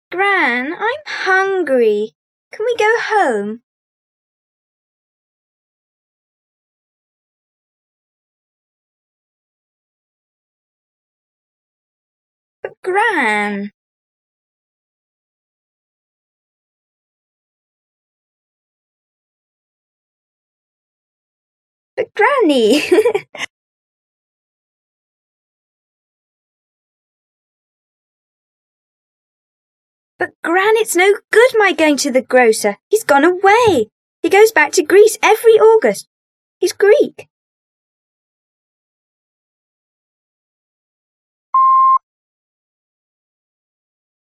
Gran, I'm hungry. Can we go home? But Gran... But Granny... But Gran, it's no good my going to the grocer. He's gone away. He goes back to Greece every August. He's Greek.